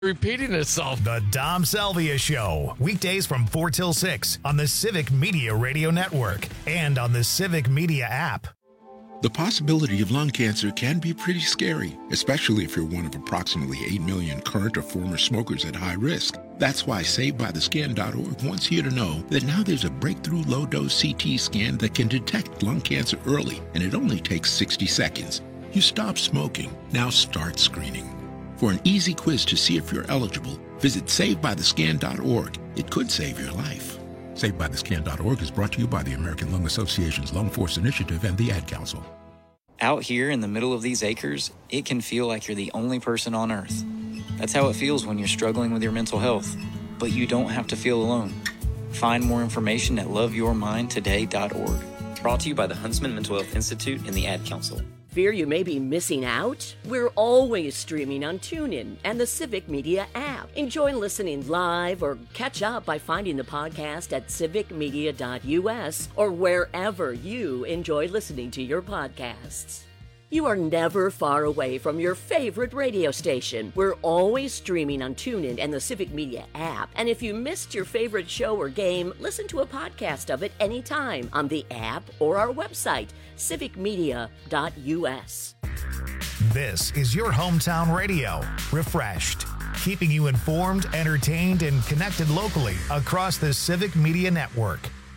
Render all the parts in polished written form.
repeating itself. The Dom Salvia Show, weekdays from 4 till 6 on the Civic Media Radio Network and on the Civic Media app. The possibility of lung cancer can be pretty scary, especially if you're one of approximately 8 million current or former smokers at high risk. That's why SaveByTheScan.org wants you to know that now there's a breakthrough low-dose CT scan that can detect lung cancer early, and it only takes 60 seconds. You stop smoking, now start screening. For an easy quiz to see if you're eligible, visit SaveByTheScan.org. It could save your life. SaveByTheScan.org is brought to you by the American Lung Association's Lung Force Initiative and the Ad Council. Out here in the middle of these acres, it can feel like you're the only person on Earth. That's how it feels when you're struggling with your mental health. But you don't have to feel alone. Find more information at loveyourmindtoday.org. Brought to you by the Huntsman Mental Health Institute and the Ad Council. Fear you may be missing out? We're always streaming on TuneIn and the Civic Media app. Enjoy listening live or catch up by finding the podcast at civicmedia.us or wherever you enjoy listening to your podcasts. You are never far away from your favorite radio station. We're always streaming on TuneIn and the Civic Media app. And if you missed your favorite show or game, listen to a podcast of it anytime on the app or our website, civicmedia.us. This is your hometown radio, refreshed, keeping you informed, entertained, and connected locally across the Civic Media Network.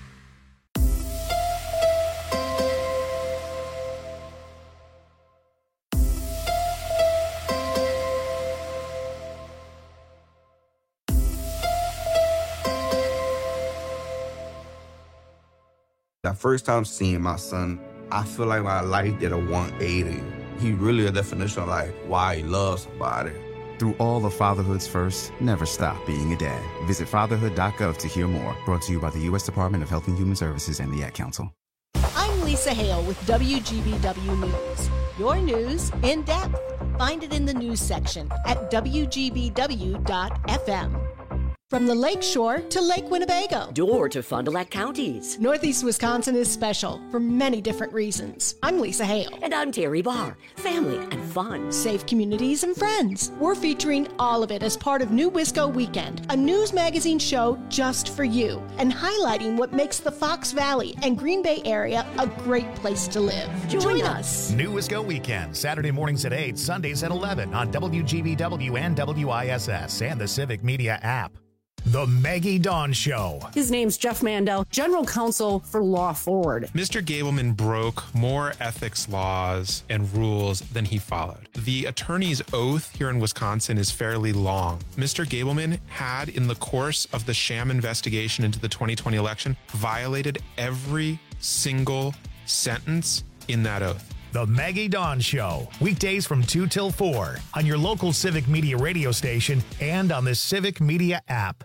That first time seeing my son, I feel like my life did a 180. He really a definition of like why he loves somebody. Through all of fatherhood's first, never stop being a dad. Visit fatherhood.gov to hear more. Brought to you by the U.S. Department of Health and Human Services and the Ad Council. I'm Lisa Hale with WGBW News. Your news in depth. Find it in the news section at WGBW.FM. From the Lake Shore to Lake Winnebago. Door to Fond du Lac counties. Northeast Wisconsin is special for many different reasons. I'm Lisa Hale. And I'm Terry Barr. Family and fun. Safe communities and friends. We're featuring all of it as part of New Wisco Weekend, a news magazine show just for you, and highlighting what makes the Fox Valley and Green Bay area a great place to live. Join us. New Wisco Weekend, Saturday mornings at 8, Sundays at 11 on WGBW and WISS and the Civic Media app. The Maggie Dawn Show. His name's Jeff Mandel, General Counsel for Law Forward. Mr. Gableman broke more ethics laws and rules than he followed. The attorney's oath here in Wisconsin is fairly long. Mr. Gableman had, in the course of the sham investigation into the 2020 election, violated every single sentence in that oath. The Maggie Dawn Show, weekdays from 2 till 4 on your local Civic Media radio station and on the Civic Media app.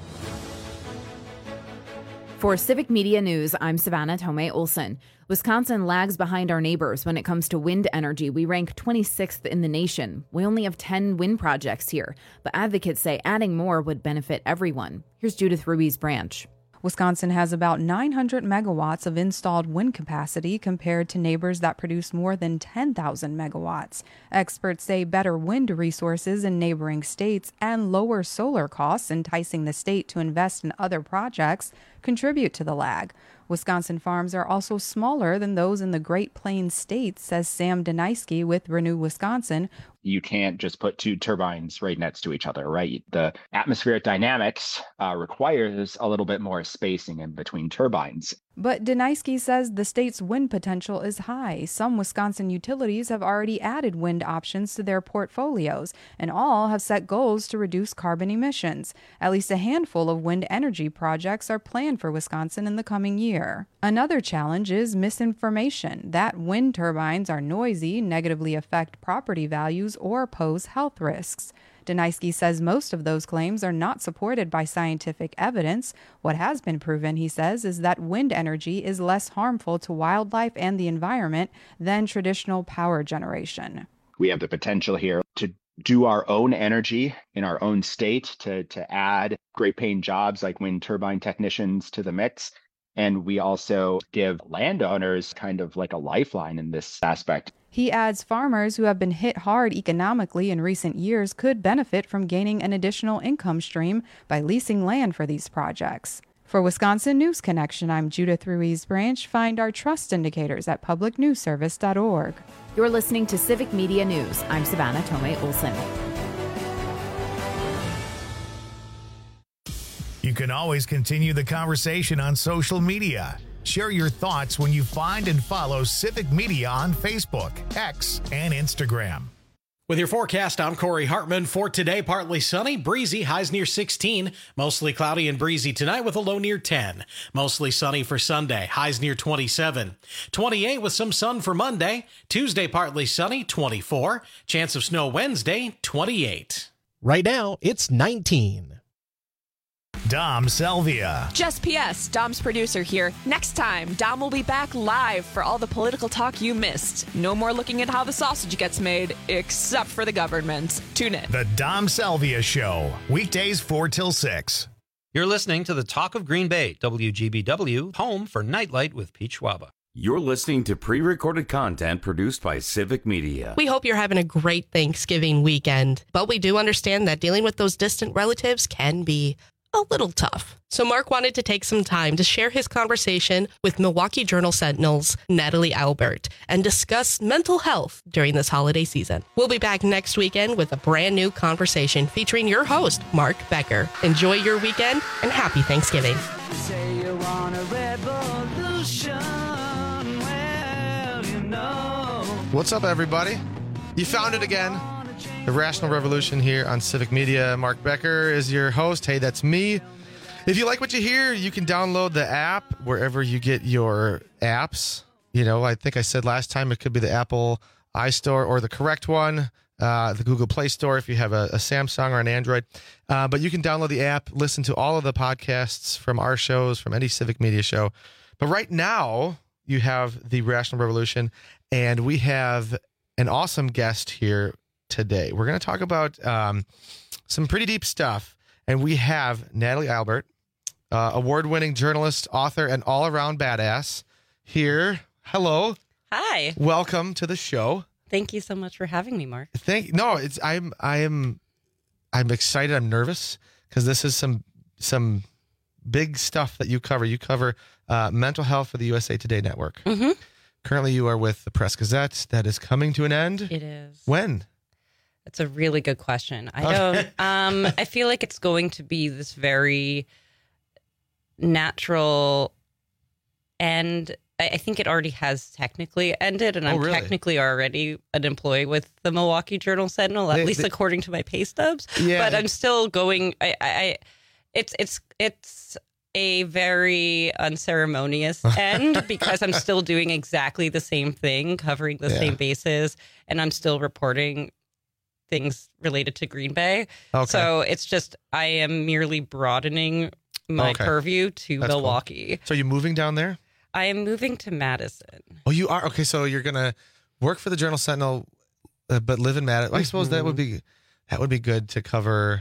For Civic Media News, I'm Savannah Tomei Olson. Wisconsin lags behind our neighbors when it comes to wind energy. We rank 26th in the nation. We only have 10 wind projects here, but advocates say adding more would benefit everyone. Here's Judith Ruiz Branch. Wisconsin has about 900 megawatts of installed wind capacity compared to neighbors that produce more than 10,000 megawatts. Experts say better wind resources in neighboring states and lower solar costs, enticing the state to invest in other projects, contribute to the lag. Wisconsin farms are also smaller than those in the Great Plains states, says Sam Deniski with Renew Wisconsin. You can't just put two turbines right next to each other, right? The atmospheric dynamics requires a little bit more spacing in between turbines. But Deniski says the state's wind potential is high. Some Wisconsin utilities have already added wind options to their portfolios, and all have set goals to reduce carbon emissions. At least a handful of wind energy projects are planned for Wisconsin in the coming year. Another challenge is misinformation, that wind turbines are noisy, negatively affect property values, or pose health risks. Deniski says most of those claims are not supported by scientific evidence. What has been proven, he says, is that wind energy is less harmful to wildlife and the environment than traditional power generation. We have the potential here to do our own energy in our own state, to add great paying jobs like wind turbine technicians to the mix. And we also give landowners kind of like a lifeline in this aspect. He adds farmers who have been hit hard economically in recent years could benefit from gaining an additional income stream by leasing land for these projects. For Wisconsin News Connection, I'm Judith Ruiz Branch. Find our trust indicators at publicnewsservice.org. You're listening to Civic Media News. I'm Savannah Tomei Olson. You can always continue the conversation on social media. Share your thoughts when you find and follow Civic Media on Facebook, X, and Instagram. With your forecast, I'm Corey Hartman. For today, partly sunny, breezy, highs near 16. Mostly cloudy and breezy tonight with a low near 10. Mostly sunny for Sunday, highs near 27. 28 with some sun for Monday. Tuesday, partly sunny, 24. Chance of snow Wednesday, 28. Right now, it's 19. Dom Salvia. Just PS, Dom's producer here. Next time, Dom will be back live for all the political talk you missed. No more looking at how the sausage gets made, except for the government. Tune in. The Dom Salvia Show, weekdays 4 till 6. You're listening to the Talk of Green Bay, WGBW, home for Nightlight with Pete Schwaba. You're listening to pre-recorded content produced by Civic Media. We hope you're having a great Thanksgiving weekend, but we do understand that dealing with those distant relatives can be a little tough. So Mark wanted to take some time to share his conversation with Milwaukee Journal-Sentinel's Natalie Albert and discuss mental health during this holiday season. We'll be back next weekend with a brand new conversation featuring your host, Mark Becker. Enjoy your weekend and happy Thanksgiving. Say you want a revolution, well, you know. What's up, everybody? You found it again. The Rational Revolution here on Civic Media. Mark Becker is your host. Hey, that's me. If you like what you hear, you can download the app wherever you get your apps. You know, I think I said last time it could be the Apple iStore or the correct one, the Google Play Store if you have a Samsung or an Android. But you can download the app, listen to all of the podcasts from our shows, from any Civic Media show. But right now, you have the Rational Revolution, and we have an awesome guest here today. We're going to talk about some pretty deep stuff, and we have Natalie Albert, award-winning journalist, author, and all-around badass here. Hello. Hi. Welcome to the show. Thank you so much for having me, Mark. I'm excited. I'm nervous because this is some big stuff that you cover. You cover mental health for the USA Today Network. Mm-hmm. Currently, you are with the Press Gazette. That is coming to an end. It is. When? It's a really good question. I don't. I feel like it's going to be this very natural end. I think it already has technically ended, and I'm really? Technically already an employee with the Milwaukee Journal-Sentinel, at least according to my pay stubs. Yeah. But I'm still going. It's a very unceremonious end because I'm still doing exactly the same thing, covering the same bases, and I'm still reporting things related to Green Bay. Okay. So it's just, I am merely broadening my purview to That's Milwaukee. Cool. So you're moving down there? I am moving to Madison. Oh, you are? Okay, so you're going to work for the Journal-Sentinel, but live in Madison. I suppose that would be good to cover,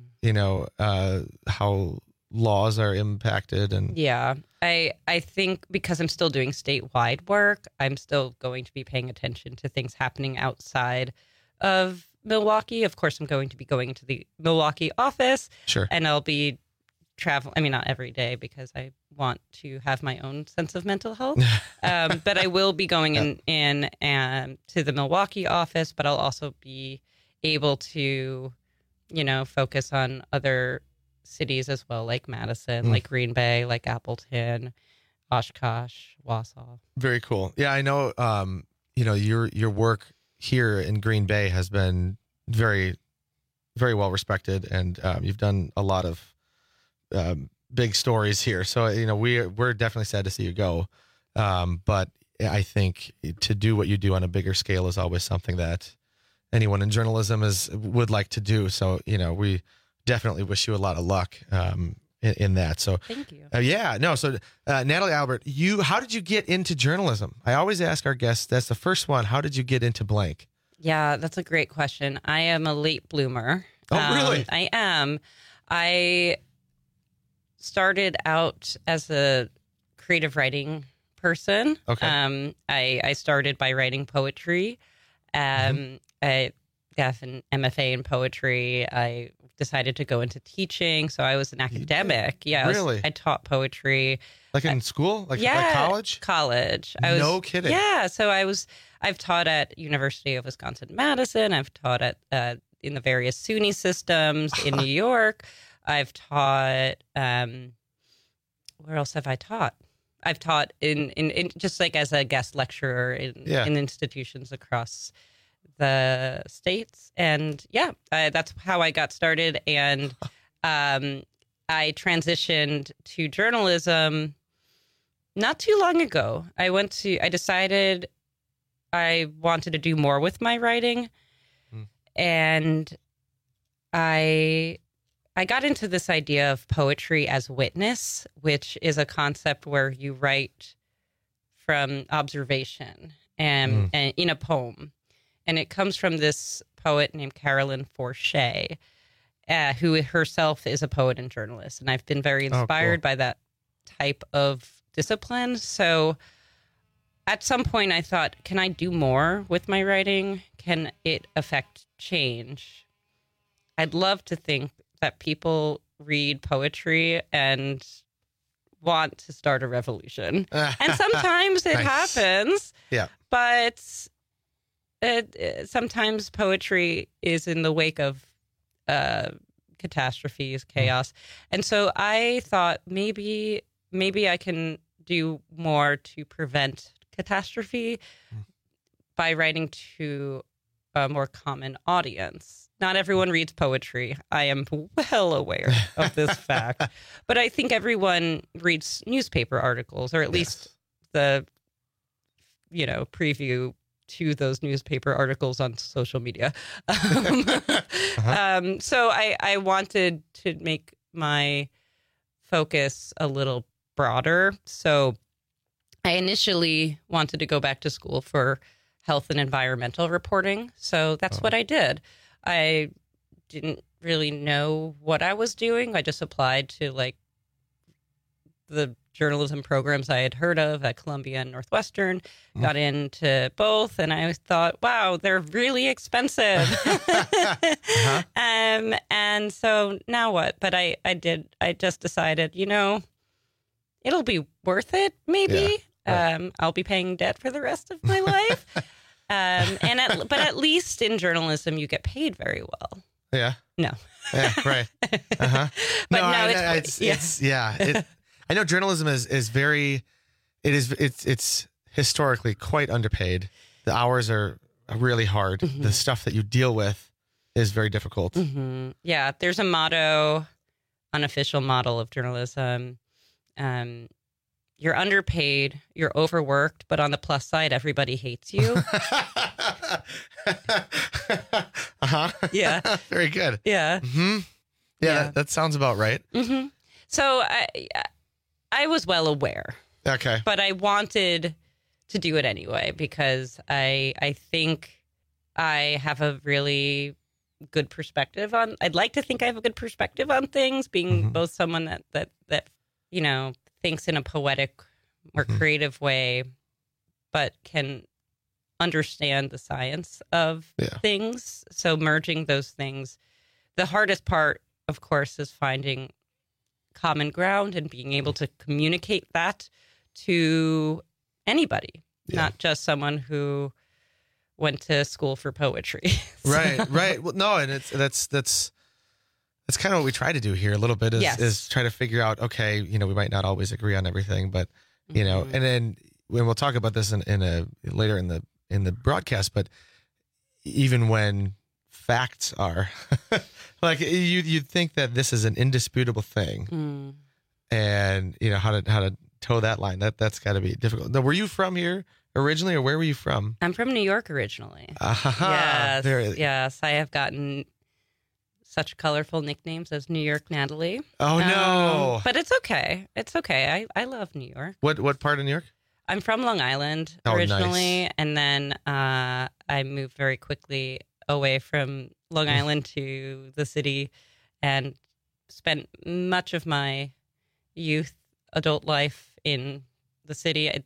how laws are impacted. And yeah, I think because I'm still doing statewide work, I'm still going to be paying attention to things happening outside of Milwaukee. Of course, I'm going to be going to the Milwaukee office. Sure. And I'll be traveling. I mean, not every day because I want to have my own sense of mental health. But I will be going in to the Milwaukee office, but I'll also be able to, focus on other cities as well, like Madison, like Green Bay, like Appleton, Oshkosh, Wausau. Very cool. Yeah, I know, your work here in Green Bay has been very, very well respected, and you've done a lot of big stories here. So we're definitely sad to see you go, but I think to do what you do on a bigger scale is always something that anyone in journalism would like to do. So we definitely wish you a lot of luck in that. So thank you. So Natalie Albert, how did you get into journalism? I always ask our guests, that's the first one. How did you get into blank? Yeah, that's a great question. I am a late bloomer. Oh, really? I am. I started out as a creative writing person. Okay. I started by writing poetry. I have an MFA in poetry. I decided to go into teaching, so I was an academic. Yeah, Really? I taught poetry. Like in school? Like college? College. No kidding. Yeah, so I've taught at University of Wisconsin-Madison. I've taught at in the various SUNY systems in New York. I've taught where else have I taught? I've taught in just like as a guest lecturer in institutions across the states, and that's how I got started. And I transitioned to journalism not too long ago. I decided I wanted to do more with my writing, and I got into this idea of poetry as witness, which is a concept where you write from observation and in a poem. And it comes from this poet named Carolyn Forche, who herself is a poet and journalist. And I've been very inspired by that type of discipline. So at some point I thought, can I do more with my writing? Can it affect change? I'd love to think that people read poetry and want to start a revolution. And sometimes it happens. Yeah. But sometimes poetry is in the wake of catastrophes, chaos. And so I thought maybe I can do more to prevent catastrophe by writing to a more common audience. Not everyone reads poetry. I am well aware of this fact. But I think everyone reads newspaper articles, or at least the, preview to those newspaper articles on social media. So I wanted to make my focus a little broader. So I initially wanted to go back to school for health and environmental reporting. So that's what I did. I didn't really know what I was doing. I just applied to the journalism programs I had heard of at Columbia and Northwestern, got into both, and I thought, wow, they're really expensive. And so now what? But I just decided, it'll be worth it, maybe. Yeah, right. I'll be paying debt for the rest of my life. But at least in journalism, you get paid very well. Yeah. No. Yeah, right. But I know journalism is very, it's historically quite underpaid. The hours are really hard. Mm-hmm. The stuff that you deal with is very difficult. Mm-hmm. Yeah, there's a motto, unofficial model of journalism. You're underpaid, you're overworked, but on the plus side, everybody hates you. Yeah. Very good. Yeah. Mm-hmm. Yeah. That sounds about right. Mm-hmm. So I was well aware. Okay. But I wanted to do it anyway because I think I have a really good perspective on. I'd like to think I have a good perspective on things, being both someone that thinks in a poetic or creative way, but can understand the science of things. So merging those things. The hardest part, of course, is finding common ground and being able to communicate that to anybody, not just someone who went to school for poetry. Right. Well, no, and that's kind of what we try to do here a little bit is try to figure out, okay, we might not always agree on everything, but and then when we'll talk about this later in the broadcast, but even when facts are like you'd think that this is an indisputable thing, and how to toe that line, that's got to be difficult. Now, were you from here originally, or where were you from? I'm from New York originally. Yes, I have gotten such colorful nicknames as New York Natalie. Oh no! But it's okay. It's okay. I love New York. What part of New York? I'm from Long Island originally, nice. And then I moved very quickly away from Long Island to the city, and spent much of my youth, adult life in the city.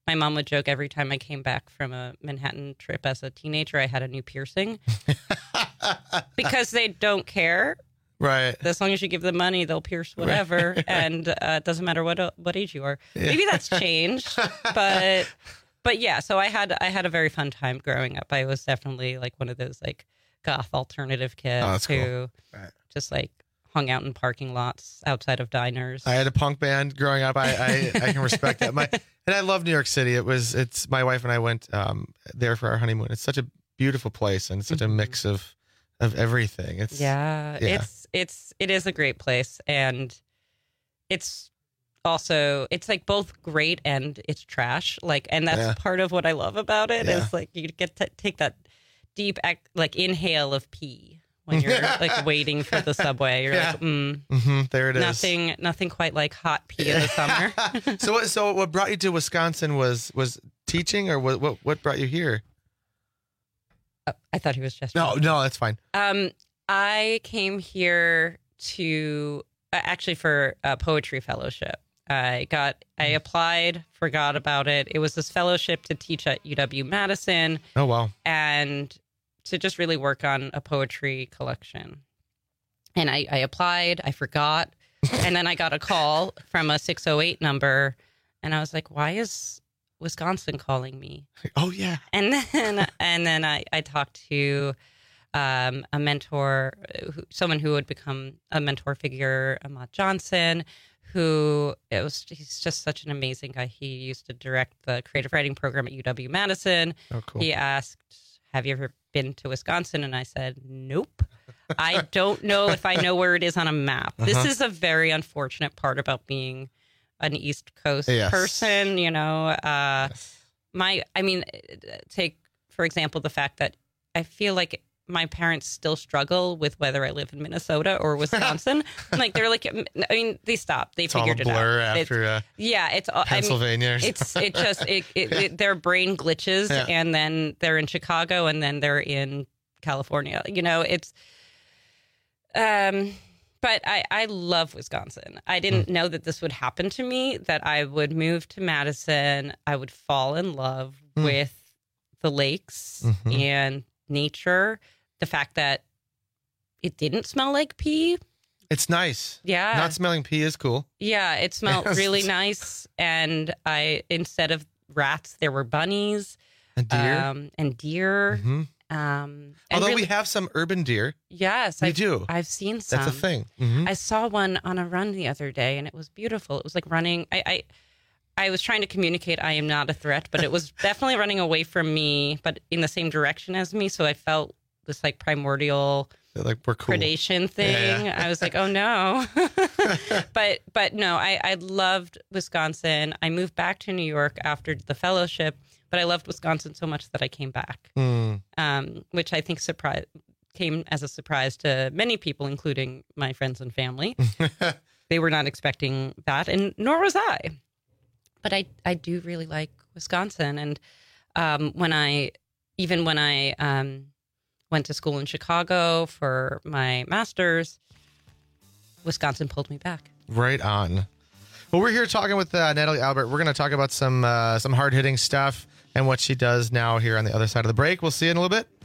my mom would joke every time I came back from a Manhattan trip as a teenager, I had a new piercing because they don't care. Right. As long as you give them money, they'll pierce whatever, right. And it doesn't matter what age you are. Yeah. Maybe that's changed, but yeah. So I had a very fun time growing up. I was definitely like one of those like goth alternative kids who just like hung out in parking lots outside of diners. I had a punk band growing up. I can respect that. And I love New York City. It's my wife and I went there for our honeymoon. It's such a beautiful place and such a mix of everything. It is a great place, and it's also it's like both great and it's trash. Like, and that's part of what I love about it is like you get to take that deep like inhale of pee when you're like waiting for the subway. You're like, there it is. Nothing quite like hot pee in the summer. So what brought you to Wisconsin was teaching, or what brought you here? I thought he was just no, that's fine. I came here to actually for a poetry fellowship. I applied, forgot about it. It was this fellowship to teach at UW-Madison. Oh, wow. And to just really work on a poetry collection. And I applied, I forgot. And then I got a call from a 608 number. And I was like, why is Wisconsin calling me? Oh, yeah. And then I talked to a mentor, someone who would become a mentor figure, Ahmad Johnson, he's just such an amazing guy. He used to direct the creative writing program at UW-Madison. Oh, cool. He asked, have you ever been to Wisconsin? And I said, nope. I don't know if I know where it is on a map. This is a very unfortunate part about being an East Coast person, you know. Take, for example, the fact that I feel like my parents still struggle with whether I live in Minnesota or Wisconsin. Like they're like, I mean, they stopped. They figured it out. It's all a blur after it's Pennsylvania. Their brain glitches, and then they're in Chicago, and then they're in California. You know, it's. But I love Wisconsin. I didn't know that this would happen to me, that I would move to Madison. I would fall in love with the lakes and nature. The fact that it didn't smell like pee. It's nice. Yeah. Not smelling pee is cool. Yeah, it smelled really nice. And instead of rats, there were bunnies. And deer. Although we have some urban deer. Yes. We do. I've seen some. That's a thing. I saw one on a run the other day, and it was beautiful. It was like running. I was trying to communicate I am not a threat, but it was definitely running away from me, but in the same direction as me. So I felt this like primordial like we're cool. predation thing. I was like, oh no. but no, I loved Wisconsin. I moved back to New York after the fellowship, but I loved Wisconsin so much that I came back, which I think came as a surprise to many people, including my friends and family. They were not expecting that, and nor was I. But I do really like Wisconsin. And when I went to school in Chicago for my master's, Wisconsin pulled me back. Right on. Well, we're here talking with Natalie Albert. We're going to talk about some hard-hitting stuff and what she does now here on the other side of the break. We'll see you in a little bit.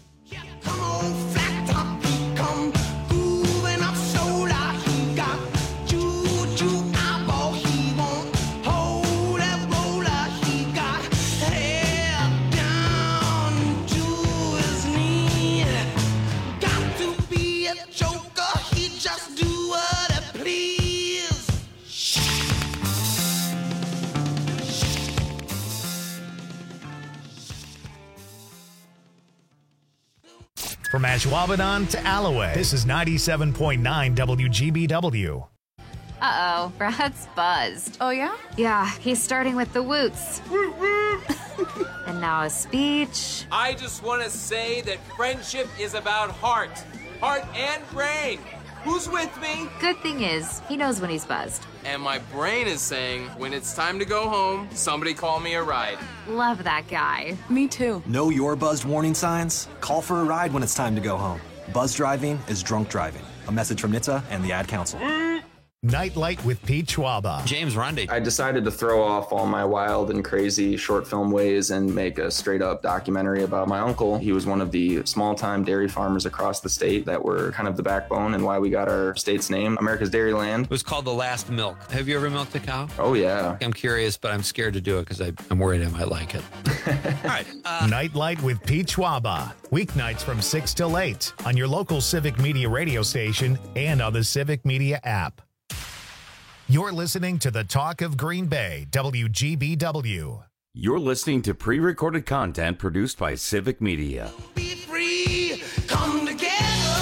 From Ashwaubenon to Alloway, this is 97.9 WGBW. Uh-oh, Brad's buzzed. Oh, yeah? Yeah, he's starting with the woots. And now a speech. I just want to say that friendship is about heart and brain. Who's with me? Good thing is, he knows when he's buzzed. And my brain is saying, when it's time to go home, somebody call me a ride. Love that guy. Me too. Know your buzzed warning signs? Call for a ride when it's time to go home. Buzz driving is drunk driving. A message from NHTSA and the Ad Council. Nightlight with Pete Schwaba. James Rundy. I decided to throw off all my wild and crazy short film ways and make a straight up documentary about my uncle. He was one of the small time dairy farmers across the state that were kind of the backbone and why we got our state's name, America's Dairyland. It was called The Last Milk. Have you ever milked a cow? Oh, yeah. I'm curious, but I'm scared to do it because I'm worried I might like it. All right. Nightlight with Pete Schwaba. Weeknights from 6 till 8 on your local Civic Media radio station and on the Civic Media app. You're listening to the Talk of Green Bay, WGBW. You're listening to pre-recorded content produced by Civic Media. Be free, come together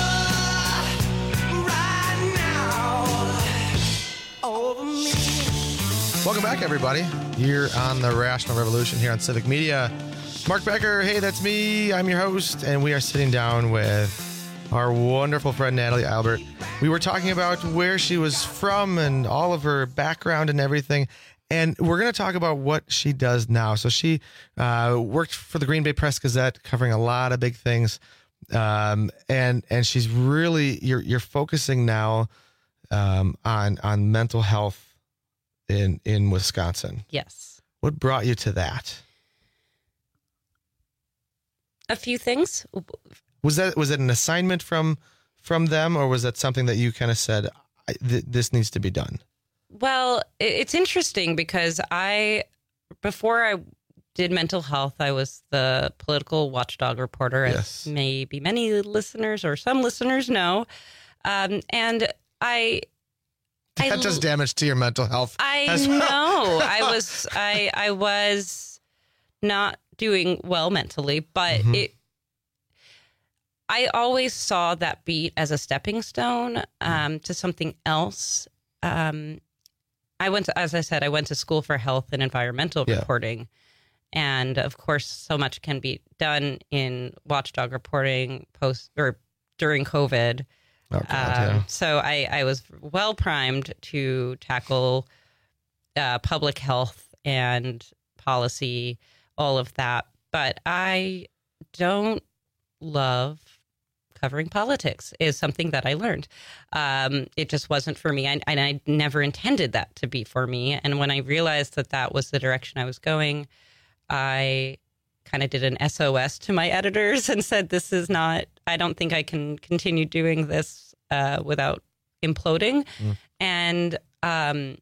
right now over me. Welcome back, everybody. You're on the Rational Revolution here on Civic Media. Mark Becker, hey, that's me. I'm your host, and we are sitting down with our wonderful friend Natalie Albert. We were talking about where she was from and all of her background and everything, and we're going to talk about what she does now. So she worked for the Green Bay Press-Gazette, covering a lot of big things, and she's really you're focusing now on mental health in Wisconsin. Yes. What brought you to that? A few things. Was it an assignment from them, or was that something that you kind of said, this needs to be done? Well, it's interesting because before I did mental health, I was the political watchdog reporter, as maybe many listeners or some listeners know. And that does damage to your mental health. I know. I was not doing well mentally, but I always saw that beat as a stepping stone to something else. I went to school for health and environmental reporting. And of course, so much can be done in watchdog reporting during COVID. Oh, God, so I was well primed to tackle public health and policy, all of that. But I don't love covering politics, is something that I learned. It just wasn't for me. And I never intended that to be for me. And when I realized that was the direction I was going, I kind of did an SOS to my editors and said, I don't think I can continue doing this without imploding. And at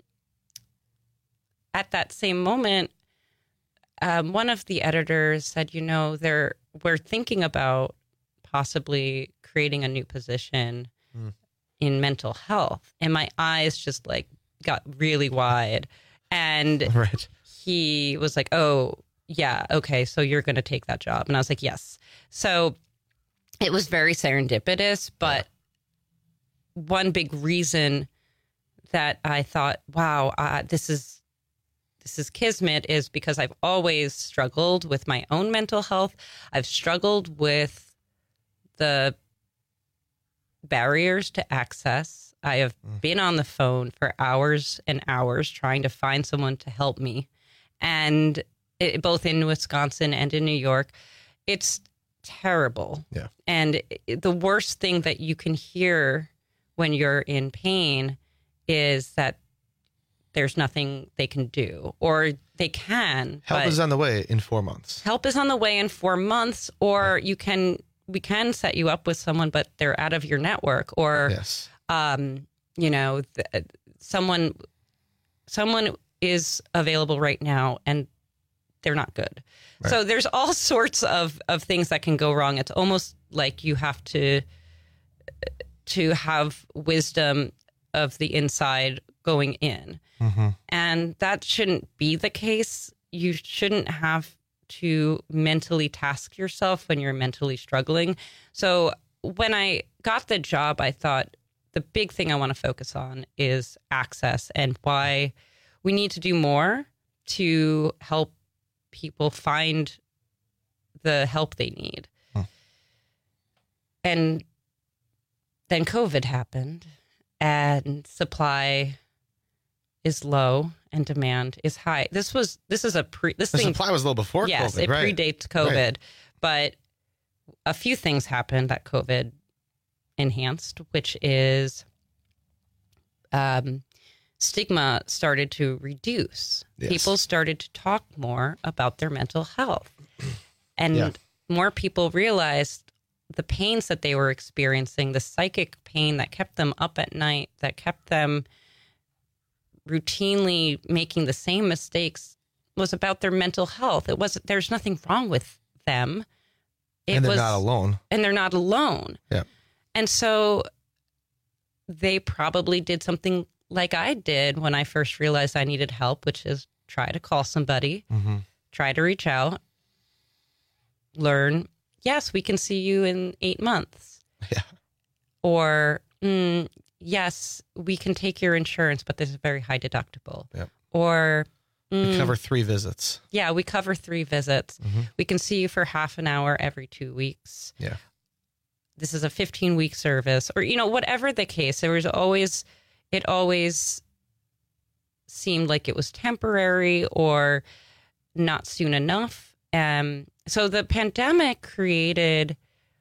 that same moment, one of the editors said, we're thinking about possibly creating a new position in mental health. And my eyes just got really wide. And he was like, oh, yeah, okay, so you're going to take that job. And I was like, yes. So it was very serendipitous. But one big reason that I thought, wow, this is kismet, is because I've always struggled with my own mental health. I've struggled with the barriers to access. I have been on the phone for hours and hours trying to find someone to help me. And both in Wisconsin and in New York, it's terrible. Yeah. And the worst thing that you can hear when you're in pain is that there's nothing they can do, or they can. Help is on the way in 4 months. Help is on the way in 4 months, or we can set you up with someone, but they're out of your network, or someone is available right now and they're not good. Right. So there's all sorts of things that can go wrong. It's almost like you have to have wisdom of the inside going in. And that shouldn't be the case. You shouldn't have to mentally task yourself when you're mentally struggling. So when I got the job, I thought the big thing I want to focus on is access, and why we need to do more to help people find the help they need. And then COVID happened, and supply is low and demand is high. The supply was low before COVID. Yes, it predates COVID. But a few things happened that COVID enhanced, which is stigma started to reduce. Yes. People started to talk more about their mental health. And more people realized the pains that they were experiencing, the psychic pain that kept them up at night, that kept them routinely making the same mistakes, was about their mental health. There's nothing wrong with them. And they're not alone. And they're not alone. Yeah. And so they probably did something like I did when I first realized I needed help, which is try to call somebody, try to reach out, learn, yes, we can see you in 8 months. Yeah. Or, yes, we can take your insurance, but there's a very high deductible. Yep. Or we cover 3 visits. Yeah, we cover 3 visits. We can see you for half an hour every 2 weeks. Yeah. This is a 15-week service, or, whatever the case. It always seemed like it was temporary or not soon enough. So the pandemic created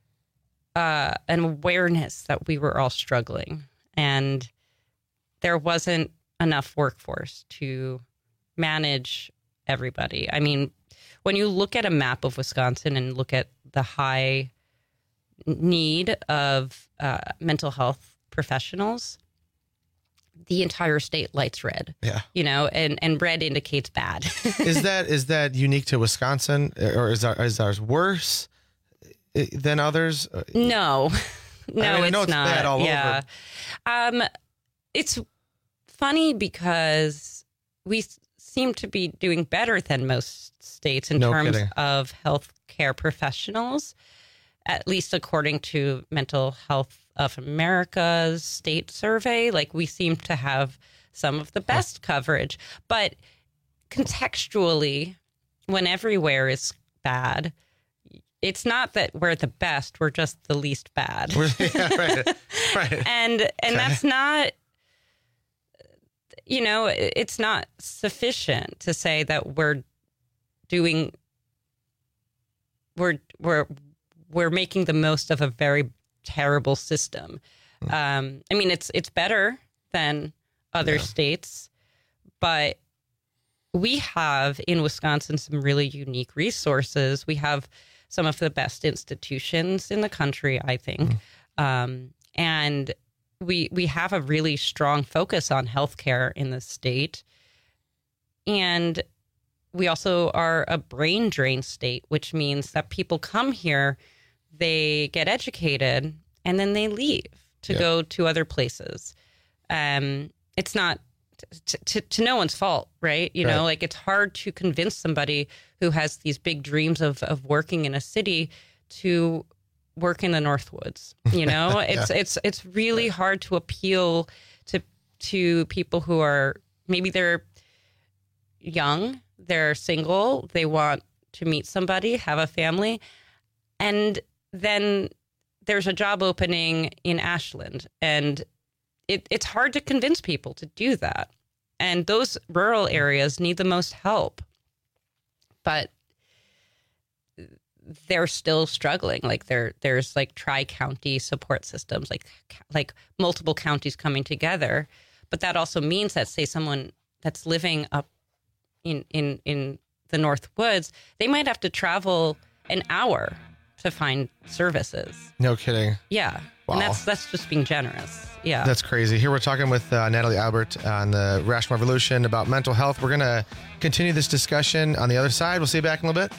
an awareness that we were all struggling, and there wasn't enough workforce to manage everybody. I mean, when you look at a map of Wisconsin and look at the high need of mental health professionals, the entire state lights red. Yeah. And red indicates bad. Is that unique to Wisconsin, or is ours worse than others? No, it's not. Bad all over. It's funny because we seem to be doing better than most states in terms of healthcare professionals, at least according to Mental Health of America's state survey. Like, we seem to have some of the best coverage, but contextually, when everywhere is bad, it's not that we're the best, we're just the least bad. Right. And that's not, it's not sufficient to say that we're making the most of a very terrible system. It's better than other states, but we have in Wisconsin some really unique resources. We have some of the best institutions in the country, I think. And we have a really strong focus on healthcare in the state. And we also are a brain drain state, which means that people come here, they get educated, and then they leave to go to other places. It's not to no one's fault, right? Like, it's hard to convince somebody who has these big dreams of working in a city to work in the Northwoods. It's really hard to appeal to people who are, maybe they're young, they're single, they want to meet somebody, have a family, and then there's a job opening in Ashland, and it's hard to convince people to do that. And those rural areas need the most help, but they're still struggling. Like, there's like tri-county support systems, like multiple counties coming together. But that also means that, say, someone that's living up in the North Woods, they might have to travel an hour to find services. No kidding. Yeah. Wow. And that's just being generous. Yeah. That's crazy. Here we're talking with Natalie Albert on the Rational Revolution about mental health. We're going to continue this discussion on the other side. We'll see you back in a little bit.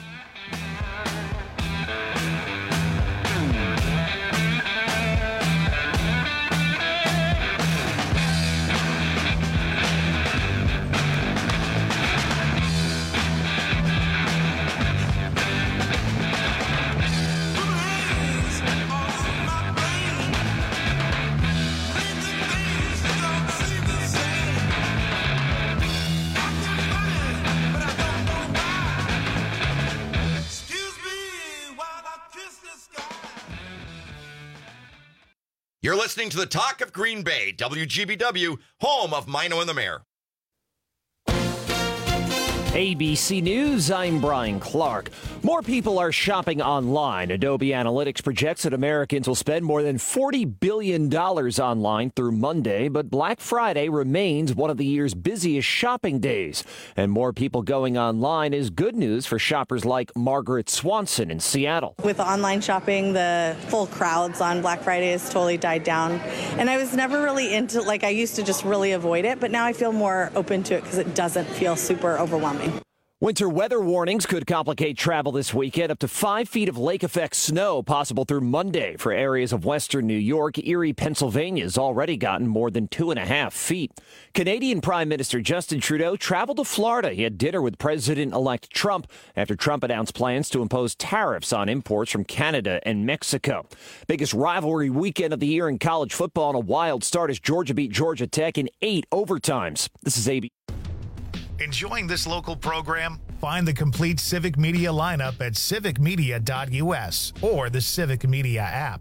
You're listening to the Talk of Green Bay, WGBW, home of Mino and the Mayor. ABC News, I'm Brian Clark. More people are shopping online. Adobe Analytics projects that Americans will spend more than $40 billion online through Monday, but Black Friday remains one of the year's busiest shopping days. And more people going online is good news for shoppers like Margaret Swanson in Seattle. With online shopping, the full crowds on Black Friday has totally died down. And I was never really into, I used to just really avoid it, but now I feel more open to it because it doesn't feel super overwhelming. Winter weather warnings could complicate travel this weekend. Up to 5 feet of lake effect snow possible through Monday for areas of western New York. Erie, Pennsylvania has already gotten more than 2.5 feet. Canadian Prime Minister Justin Trudeau traveled to Florida. He had dinner with President-elect Trump after Trump announced plans to impose tariffs on imports from Canada and Mexico. Biggest rivalry weekend of the year in college football, and a wild start as Georgia beat Georgia Tech in 8 overtimes. This is ABC. Enjoying this local program? Find the complete Civic Media lineup at civicmedia.us or the Civic Media app.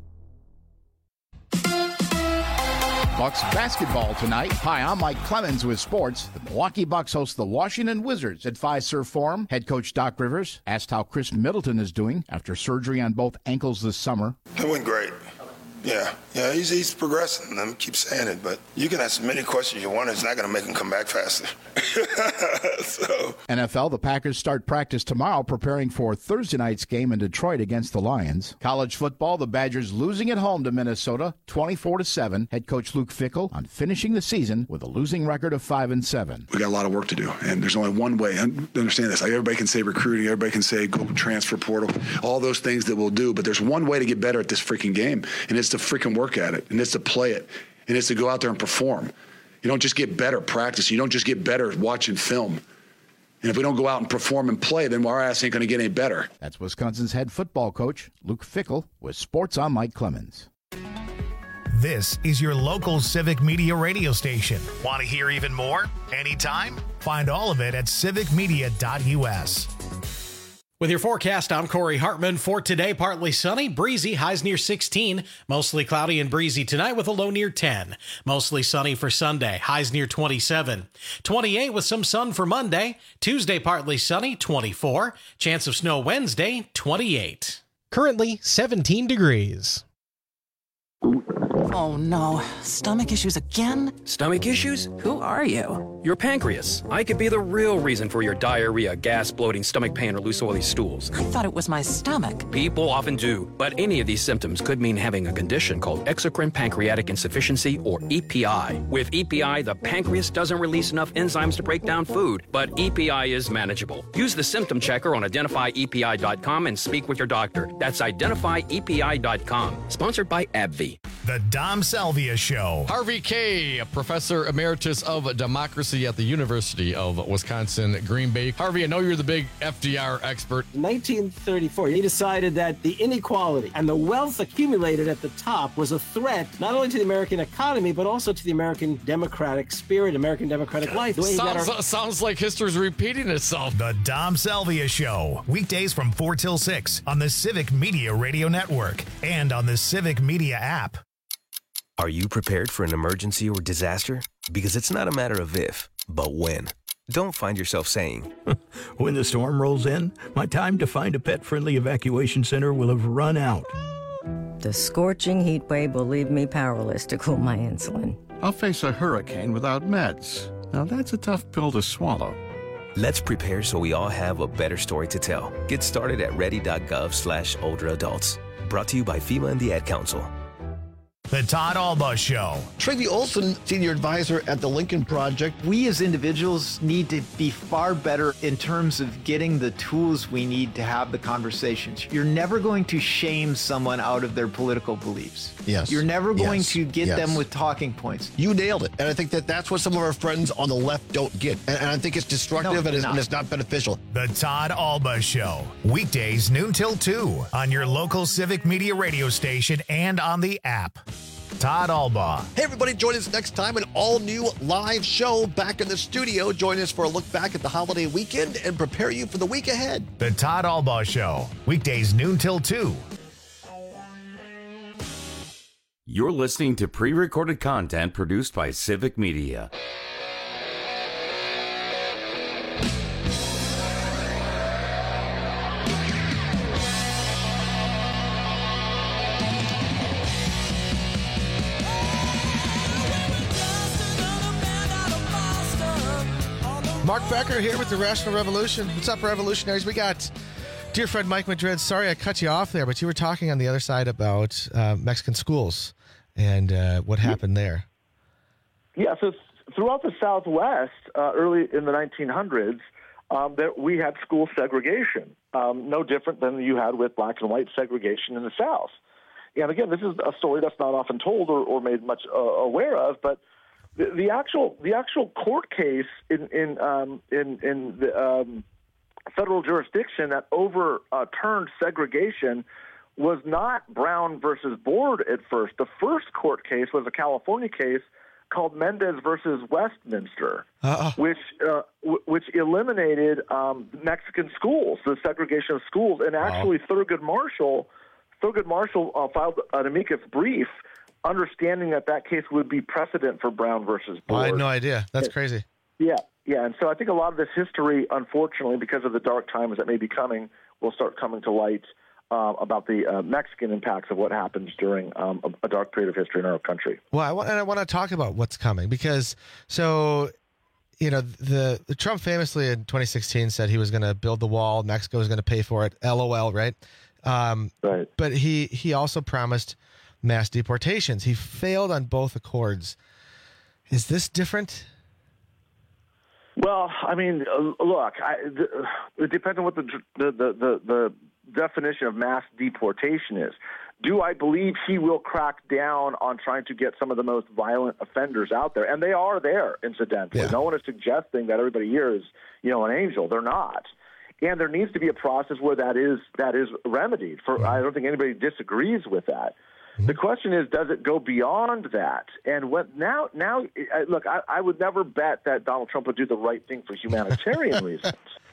Bucks basketball tonight. Hi, I'm Mike Clemens with sports. The Milwaukee Bucks host the Washington Wizards at Fiserv Forum. Head coach Doc Rivers asked how Chris Middleton is doing after surgery on both ankles this summer. It went great. Yeah, he's progressing. Let me keep saying it, but you can ask as many questions you want. It's not going to make him come back faster. NFL, the Packers start practice tomorrow, preparing for Thursday night's game in Detroit against the Lions. College football, the Badgers losing at home to Minnesota, 24-7. Head coach Luke Fickell on finishing the season with a losing record of 5-7. We got a lot of work to do, and there's only one way. Understand this. Everybody can say recruiting. Everybody can say go transfer portal. All those things that we'll do, but there's one way to get better at this freaking game, and it's to freaking work at it, and it's to play it, and it's to go out there and perform. You don't just get better practice. You don't just get better watching film. And if we don't go out and perform and play, then our ass ain't going to get any better. That's Wisconsin's head football coach, Luke Fickell, with Sports. I'm Mike Clemens. This is your local Civic Media radio station. Want to hear even more? Anytime? Find all of it at civicmedia.us. With your forecast, I'm Corey Hartman. For today, partly sunny, breezy, highs near 16. Mostly cloudy and breezy tonight with a low near 10. Mostly sunny for Sunday, highs near 27. 28 with some sun for Monday. Tuesday, partly sunny, 24. Chance of snow Wednesday, 28. Currently 17 degrees. Oh no, stomach issues again? Stomach issues? Who are you? Your pancreas. I could be the real reason for your diarrhea, gas, bloating, stomach pain, or loose oily stools. I thought it was my stomach. People often do, but any of these symptoms could mean having a condition called exocrine pancreatic insufficiency, or EPI. With EPI, the pancreas doesn't release enough enzymes to break down food, but EPI is manageable. Use the symptom checker on identifyepi.com and speak with your doctor. That's identifyepi.com. Sponsored by AbbVie. The Dom Salvia Show. Harvey Kaye, Professor Emeritus of Democracy at the University of Wisconsin, Green Bay. Harvey, I know you're the big FDR expert. 1934, he decided that the inequality and the wealth accumulated at the top was a threat not only to the American economy, but also to the American democratic spirit, American democratic life. Sounds like history's repeating itself. The Dom Salvia Show. Weekdays from 4 till 6 on the Civic Media Radio Network and on the Civic Media app. Are you prepared for an emergency or disaster? Because it's not a matter of if, but when. Don't find yourself saying, when the storm rolls in, my time to find a pet-friendly evacuation center will have run out. The scorching heat wave will leave me powerless to cool my insulin. I'll face a hurricane without meds. Now that's a tough pill to swallow. Let's prepare so we all have a better story to tell. Get started at ready.gov/older adults. Brought to you by FEMA and the Ad Council. The Todd Alba Show. Travi Olson, Senior Advisor at the Lincoln Project. We as individuals need to be far better in terms of getting the tools we need to have the conversations. You're never going to shame someone out of their political beliefs. Yes. You're never going to get them with talking points. You nailed it. And I think that's what some of our friends on the left don't get. And I think it's destructive and it's not beneficial. The Todd Alba Show. Weekdays noon till 2 on your local Civic Media radio station and on the app. Todd Alba. Hey, everybody, join us next time. An all-new live show back in the studio. Join us for a look back at the holiday weekend and prepare you for the week ahead. The Todd Alba Show. Weekdays noon till 2. You're listening to pre-recorded content produced by Civic Media. Mark Becker here with the Rational Revolution. What's up, revolutionaries? We got dear friend Mike Madrid. Sorry I cut you off there, but you were talking on the other side about Mexican schools and what happened there. Yeah, so throughout the Southwest, early in the 1900s, we had school segregation, no different than you had with black and white segregation in the South. And again, this is a story that's not often told or made much aware of, but the actual court case in the federal jurisdiction that overturned segregation was not Brown versus Board at first. The first court case was a California case called Mendez versus Westminster, which eliminated Mexican schools, the segregation of schools, and actually Thurgood Marshall filed an amicus brief, understanding that case would be precedent for Brown versus Board. I had no idea. That's crazy. Yeah, and so I think a lot of this history, unfortunately, because of the dark times that may be coming, will start coming to light about the Mexican impacts of what happens during a dark period of history in our country. Well, I want to talk about what's coming because, the Trump famously in 2016 said he was going to build the wall, Mexico was going to pay for it, LOL, right? Right. But he also promised mass deportations. He failed on both accords. Is this different? Well, I mean, look, it depends on what the definition of mass deportation is. Do I believe he will crack down on trying to get some of the most violent offenders out there? And they are there, incidentally. Yeah. No one is suggesting that everybody here is, an angel. They're not. And there needs to be a process where that is remedied. I don't think anybody disagrees with that. The question is, does it go beyond that? And now, look, I would never bet that Donald Trump would do the right thing for humanitarian reasons.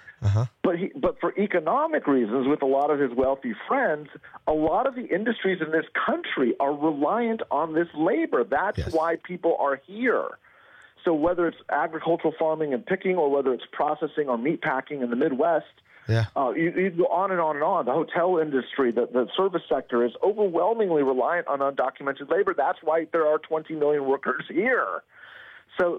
But for economic reasons, with a lot of his wealthy friends, a lot of the industries in this country are reliant on this labor. That's why people are here. So whether it's agricultural farming and picking, or whether it's processing or meat packing in the Midwest, you go on and on and on. The hotel industry, the service sector is overwhelmingly reliant on undocumented labor. That's why there are 20 million workers here. So,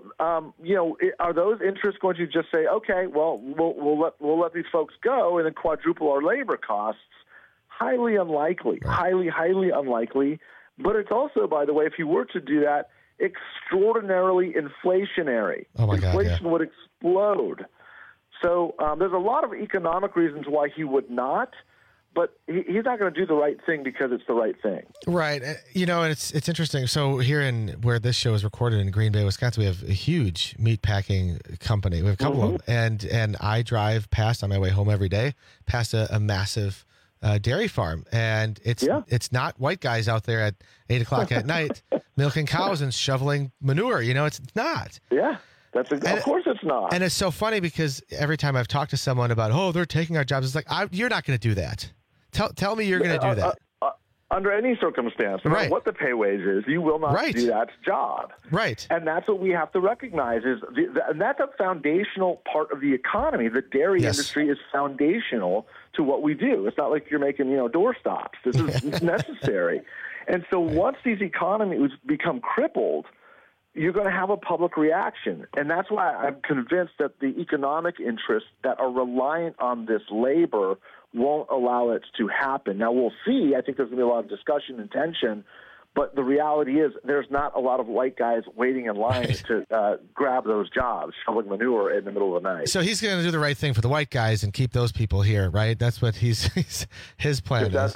are those interests going to just say, okay, well, we'll let these folks go and then quadruple our labor costs? Highly unlikely, highly unlikely. But it's also, by the way, if you were to do that, extraordinarily inflationary. Inflation would explode. So there's a lot of economic reasons why he would not, but he's not going to do the right thing because it's the right thing. Right. And it's interesting. So here where this show is recorded in Green Bay, Wisconsin, we have a huge meat packing company. We have a couple of them. And I drive past on my way home every day, past a massive dairy farm. And it's not white guys out there at 8 o'clock at night milking cows and shoveling manure. It's not. Yeah. Of course it's not. And it's so funny because every time I've talked to someone about, they're taking our jobs, it's like, you're not going to do that. Tell me you're going to do that. Under any circumstance, no matter what the pay wage is, you will not do that job. Right. And that's what we have to recognize and that's a foundational part of the economy. The dairy industry is foundational to what we do. It's not like you're making, doorstops. This is necessary. And so once these economies become crippled, you're going to have a public reaction. And that's why I'm convinced that the economic interests that are reliant on this labor won't allow it to happen. Now, we'll see. I think there's going to be a lot of discussion and tension. But the reality is there's not a lot of white guys waiting in line to grab those jobs, shoveling manure in the middle of the night. So he's going to do the right thing for the white guys and keep those people here, right? That's what his plan is.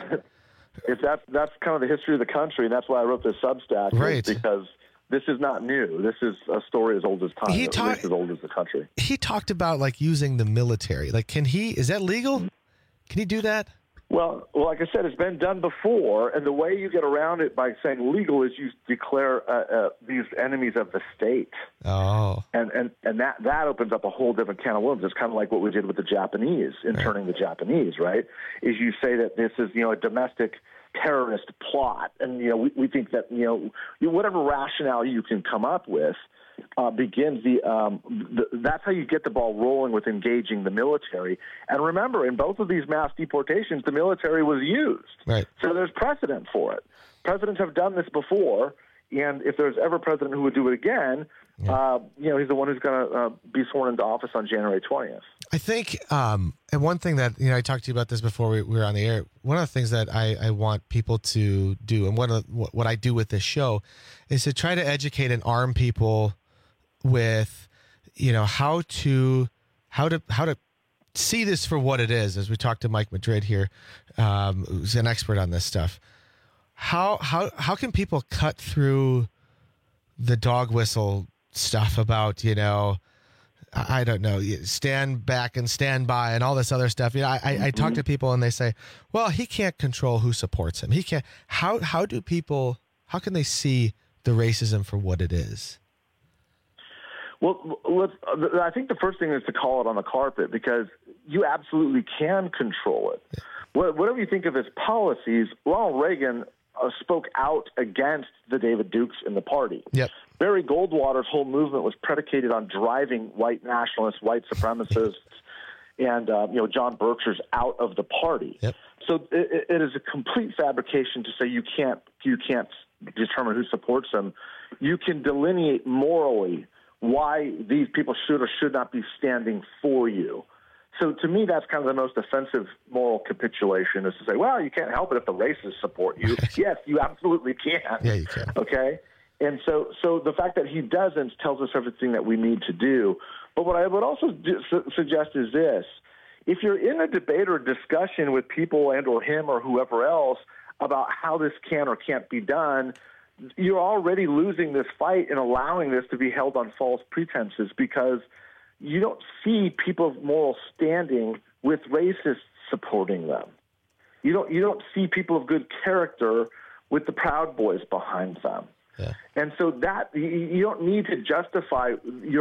That's kind of the history of the country, and that's why I wrote this Substack. Right. Because this is not new. This is a story as old as time. As old as the country. He talked about using the military. Is that legal? Can he do that? Well, like I said, it's been done before, and the way you get around it by saying legal is you declare these enemies of the state. Oh. And that opens up a whole different can of worms. It's kind of like what we did with the Japanese, interning the Japanese, right? Is you say that this is, a domestic terrorist plot, and we think that whatever rationale you can come up with begins that's how you get the ball rolling with engaging the military. And remember, in both of these mass deportations, the military was used. Right. So there's precedent for it. Presidents have done this before, and if there's ever a president who would do it again, he's the one who's going to be sworn into office on January 20th. I think, and one thing that, I talked to you about this before we were on the air. One of the things that I want people to do, and what I do with this show, is to try to educate and arm people with, how to see this for what it is. As we talked to Mike Madrid here, who's an expert on this stuff. How can people cut through the dog whistle stuff about, I don't know, stand back and stand by and all this other stuff. I talk to people and they say, well, he can't control who supports him. He can't. How can they see the racism for what it is? Well, I think the first thing is to call it on the carpet, because you absolutely can control it. Yeah. Whatever you think of his policies, Ronald Reagan spoke out against the David Dukes in the party. Yep. Barry Goldwater's whole movement was predicated on driving white nationalists, white supremacists, and John Berkshire's out of the party. Yep. So it is a complete fabrication to say you can't determine who supports them. You can delineate morally why these people should or should not be standing for you. So to me, that's kind of the most offensive moral capitulation, is to say, well, you can't help it if the racists support you. Yes, you absolutely can. Yeah, you can. Okay? And so the fact that he doesn't tells us everything that we need to do. But what I would also suggest is this. If you're in a debate or discussion with people and or him or whoever else about how this can or can't be done, you're already losing this fight and allowing this to be held on false pretenses, because you don't see people of moral standing with racists supporting them. You don't see people of good character with the Proud Boys behind them. Yeah. And so that you don't need to justify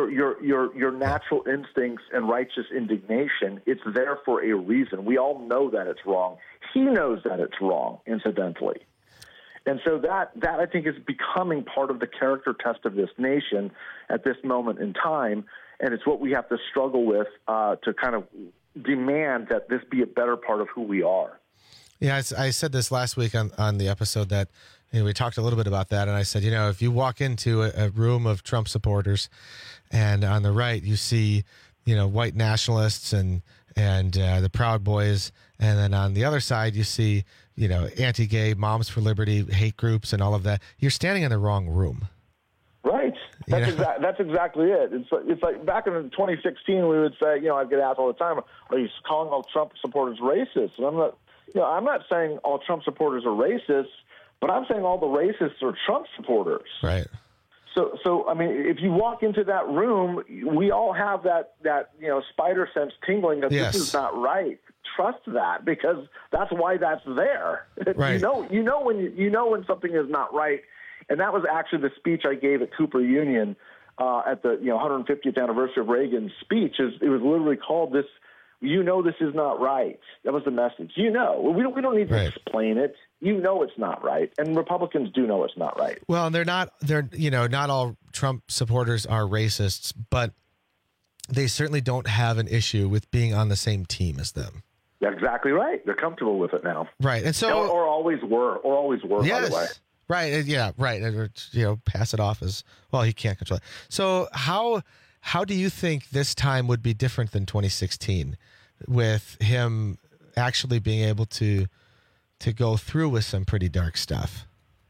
your natural instincts and righteous indignation. It's there for a reason. We all know that it's wrong. He knows that it's wrong, incidentally. And so that I think is becoming part of the character test of this nation at this moment in time, and it's what we have to struggle with to kind of demand that this be a better part of who we are. Yeah, I said this last week on the episode that we talked a little bit about that, and I said, if you walk into a room of Trump supporters, and on the right you see, white nationalists and the Proud Boys, and then on the other side you see, anti-gay, Moms for Liberty, hate groups, and all of that, you're standing in the wrong room. Right. That's exactly it. It's like back in 2016, we would say, I'd get asked all the time, are you calling all Trump supporters racist? And I'm not saying all Trump supporters are racist, but I'm saying all the racists are Trump supporters. Right. So I mean, if you walk into that room, we all have that spider sense tingling that yes. This is not right. Trust that, because that's why that's there. Right. You know when something is not right, and that was actually the speech I gave at Cooper Union at the 150th anniversary of Reagan's speech. It was literally called this. This is not right. That was the message. We don't need to right. explain it. It's not right, and Republicans do know it's not right. Well, and not all Trump supporters are racists, but they certainly don't have an issue with being on the same team as them. That's exactly right. They're comfortable with it now. Right. And so or always were, yes. By the way. Right. Yeah, right. Or, pass it off as, well, he can't control it. So how do you think this time would be different than 2016 with him actually being able to go through with some pretty dark stuff?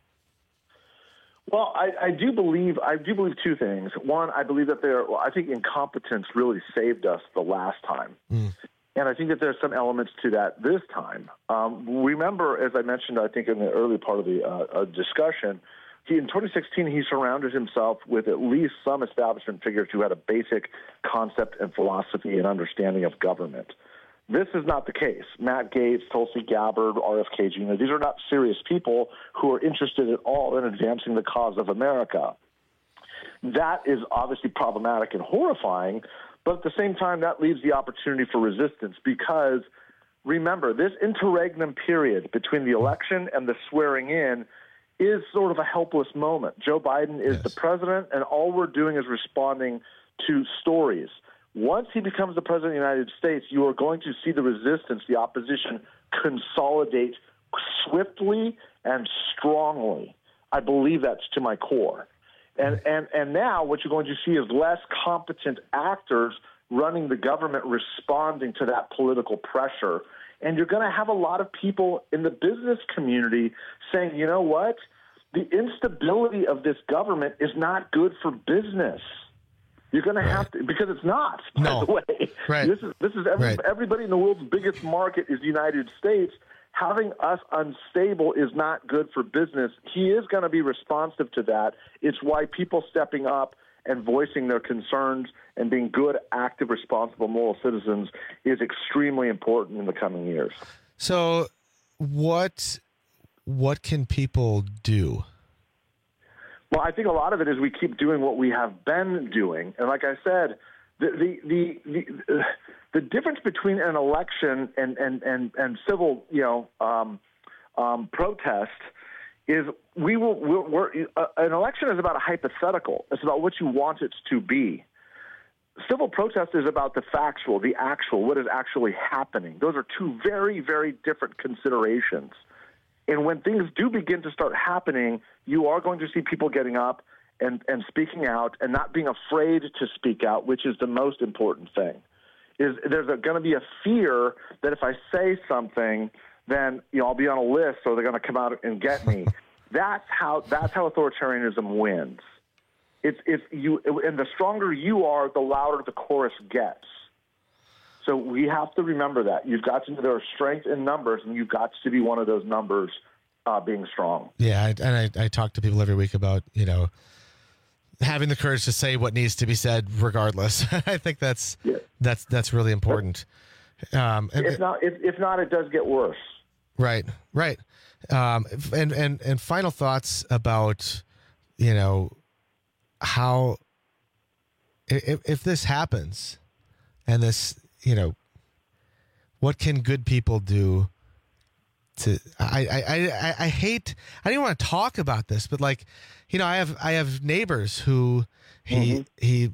Well, I do believe two things. One, I believe that I think incompetence really saved us the last time. Mm. And I think that there's some elements to that this time. Remember, as I mentioned, I think in the early part of the discussion, in 2016, he surrounded himself with at least some establishment figures who had a basic concept and philosophy and understanding of government. This is not the case. Matt Gaetz, Tulsi Gabbard, RFK Jr., these are not serious people who are interested at all in advancing the cause of America. That is obviously problematic and horrifying, but at the same time, that leaves the opportunity for resistance because, remember, this interregnum period between the election and the swearing in is sort of a helpless moment. Joe Biden is the president, and all we're doing is responding to stories. Once he becomes the president of the United States, you are going to see the resistance, the opposition, consolidate swiftly and strongly. I believe that's to my core. And now what you're going to see is less competent actors running the government responding to that political pressure. And you're going to have a lot of people in the business community saying, you know what? The instability of this government is not good for business. You're going to have to, because it's not, by the way. Right. This is everybody in the world's biggest market is the United States. Having us unstable is not good for business. He is going to be responsive to that. It's why people stepping up and voicing their concerns and being good, active, responsible, moral citizens is extremely important in the coming years. So what can people do? Well, I think a lot of it is we keep doing what we have been doing. And like I said, the difference between an election and civil, protest is an election is about a hypothetical. It's about what you want it to be. Civil protest is about the factual, the actual, what is actually happening. Those are two very, very different considerations. And when things do begin to start happening, you are going to see people getting up and speaking out and not being afraid to speak out, which is the most important thing. There's going to be a fear that if I say something, then I'll be on a list, so they're going to come out and get me. That's how authoritarianism wins. It's you, and the stronger you are, the louder the chorus gets. So we have to remember that. You've got to know there are strength in numbers, and you've got to be one of those numbers being strong. Yeah, I talk to people every week about, having the courage to say what needs to be said regardless. I think that's really important. If not, it does get worse. Right. And final thoughts about, how if this happens and this, what can good people do to, I hate, I don't even want to talk about this, but I have neighbors who he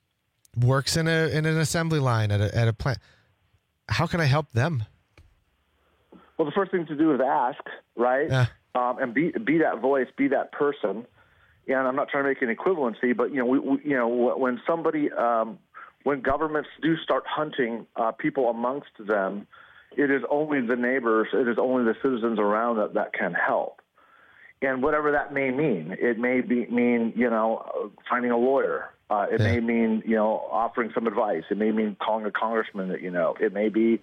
works in an assembly line at a plant. How can I help them? Well, the first thing to do is ask, right? Yeah. And be that voice, be that person. And I'm not trying to make an equivalency, but when somebody, when governments do start hunting people amongst them, it is only the neighbors, it is only the citizens around that can help. And whatever that may mean, it may mean finding a lawyer. It may mean offering some advice. It may mean calling a congressman that It may be,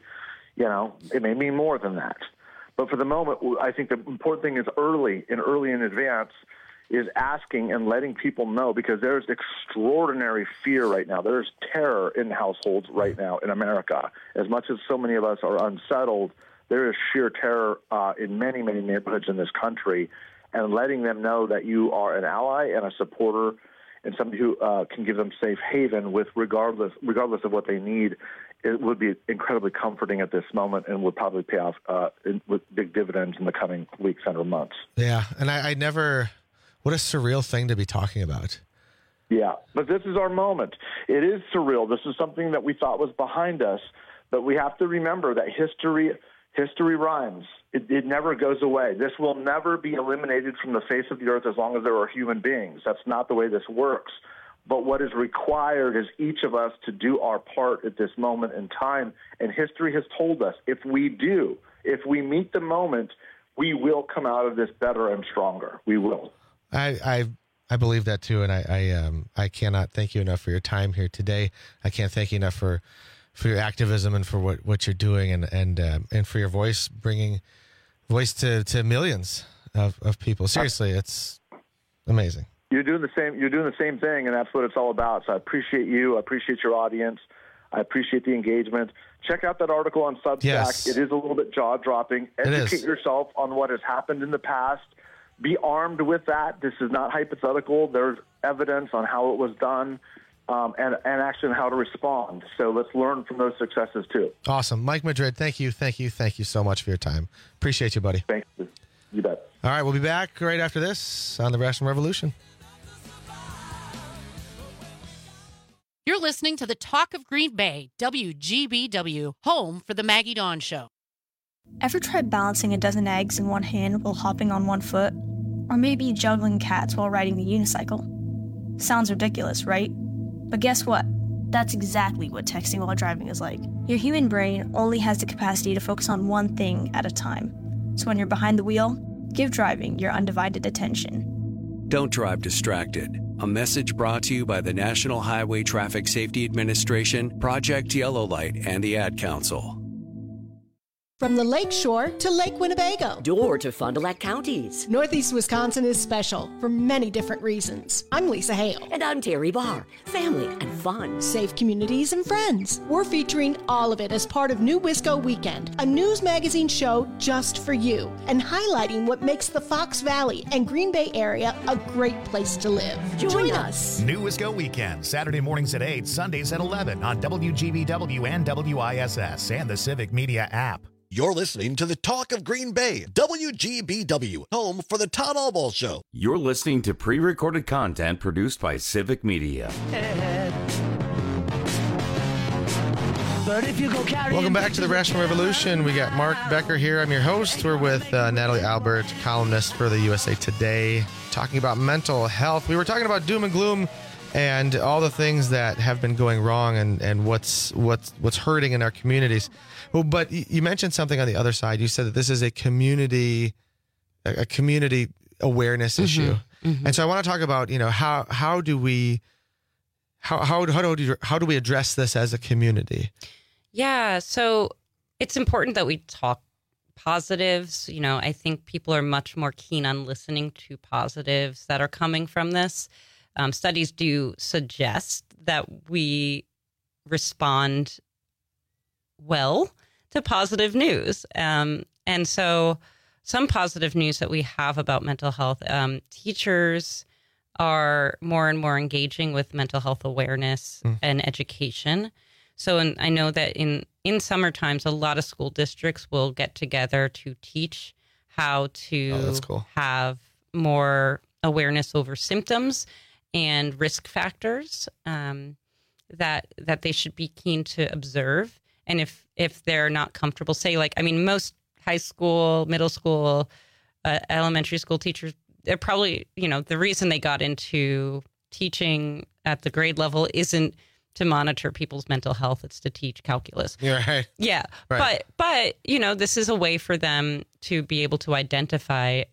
it may mean more than that. But for the moment, I think the important thing is early in advance is asking and letting people know, because there's extraordinary fear right now. There's terror in households right now in America. As much as so many of us are unsettled, there is sheer terror in many, many neighborhoods in this country. And letting them know that you are an ally and a supporter and somebody who can give them safe haven regardless of what they need, it would be incredibly comforting at this moment and would probably pay off with big dividends in the coming weeks and or months. Yeah, and I never... What a surreal thing to be talking about. Yeah, but this is our moment. It is surreal. This is something that we thought was behind us, but we have to remember that history rhymes. It never goes away. This will never be eliminated from the face of the earth as long as there are human beings. That's not the way this works. But what is required is each of us to do our part at this moment in time, and history has told us if we meet the moment, we will come out of this better and stronger. We will. I believe that too, and I cannot thank you enough for your time here today. I can't thank you enough for your activism and for what you're doing, and for your voice, bringing voice to millions of people. Seriously, it's amazing. You're doing the same thing, and that's what it's all about. So I appreciate you. I appreciate your audience. I appreciate the engagement. Check out that article on Substack. Yes. It is a little bit jaw-dropping. Educate yourself on what has happened in the past. Be armed with that. This is not hypothetical. There's evidence on how it was done and actually how to respond. So let's learn from those successes too. Awesome. Mike Madrid, thank you so much for your time. Appreciate you, buddy. Thank you. You bet. All right, we'll be back right after this on the Rational Revolution. You're listening to the Talk of Green Bay, WGBW, home for the Maggie Dawn Show. Ever tried balancing a dozen eggs in one hand while hopping on one foot? Or maybe juggling cats while riding the unicycle? Sounds ridiculous, right? But guess what? That's exactly what texting while driving is like. Your human brain only has the capacity to focus on one thing at a time. So when you're behind the wheel, give driving your undivided attention. Don't drive distracted. A message brought to you by the National Highway Traffic Safety Administration, Project Yellow Light, and the Ad Council. From the Lake Shore to Lake Winnebago. Or to Fond du Lac counties. Northeast Wisconsin is special for many different reasons. I'm Lisa Hale. And I'm Terry Barr. Family and fun. Safe communities and friends. We're featuring all of it as part of New Wisco Weekend, a news magazine show just for you, and highlighting what makes the Fox Valley and Green Bay area a great place to live. Join us. New Wisco Weekend, Saturday mornings at 8, Sundays at 11 on WGBW and WISS and the Civic Media app. You're listening to the Talk of Green Bay, WGBW, home for the Todd Albaugh Show. You're listening to pre-recorded content produced by Civic Media. But if you go Welcome back to the Rational Revolution. We got Mark Becker here. I'm your host. We're with Natalie Albert, columnist for the USA Today, talking about mental health. We were talking about doom and gloom and all the things that have been going wrong and what's hurting in our communities. Well, but you mentioned something on the other side. You said that this is a community awareness issue, and so I want to talk about how do we address this as a community? Yeah, so it's important that we talk positives. I think people are much more keen on listening to positives that are coming from this. Studies do suggest that we respond well to positive news. And so some positive news that we have about mental health, teachers are more and more engaging with mental health awareness and education. So I know that in summer times, a lot of school districts will get together to teach how to have more awareness over symptoms and risk factors that they should be keen to observe. And if they're not comfortable, most high school, middle school, elementary school teachers, they're probably, the reason they got into teaching at the grade level isn't to monitor people's mental health. It's to teach calculus. Yeah, right. Yeah. Right. But, this is a way for them to be able to identify,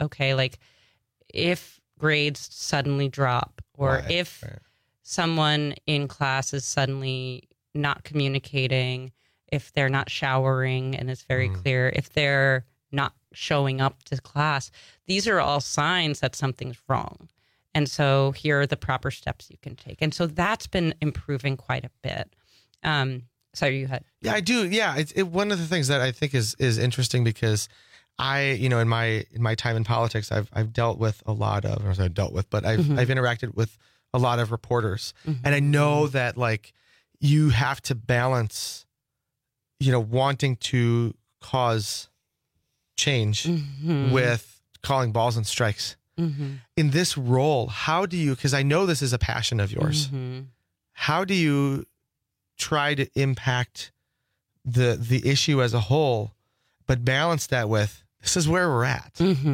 if grades suddenly drop or if someone in class is suddenly not communicating, if they're not showering and it's very clear, if they're not showing up to class, these are all signs that something's wrong. And so here are the proper steps you can take. And so that's been improving quite a bit. Sorry, you had. Yeah, I do. Yeah. One of the things that I think is interesting because in my time in politics, I've dealt with a lot of, or I've dealt with, but I've interacted with a lot of reporters. And I know that you have to balance, wanting to cause change with calling balls and strikes. In this role, how do you, because I know this is a passion of yours, how do you try to impact the issue as a whole, but balance that with, this is where we're at?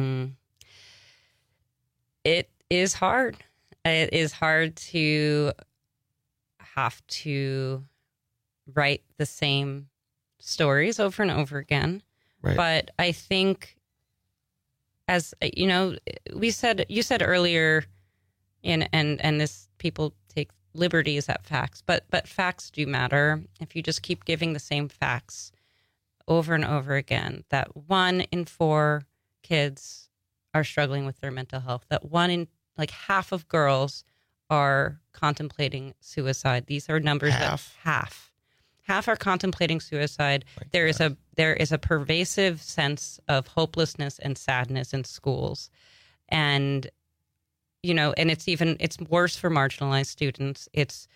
It is hard. It is hard to have to write the same stories over and over again. Right. But I think, as you said earlier, and this, people take liberties at facts, but facts do matter. If you just keep giving the same facts over and over again, that 1 in 4 kids are struggling with their mental health, that half of girls are contemplating suicide. These are numbers half are contemplating suicide. There is a pervasive sense of hopelessness and sadness in schools. And and it's worse for marginalized students. It's